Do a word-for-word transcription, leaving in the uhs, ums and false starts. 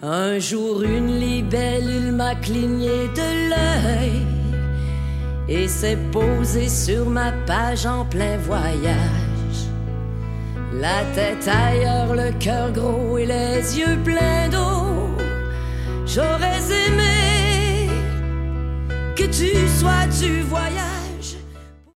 Un jour une libellule m'a cligné de l'œil et s'est posée sur ma page en plein voyage. La tête ailleurs, le cœur gros et les yeux pleins d'eau. J'aurais aimé que tu sois du voyage.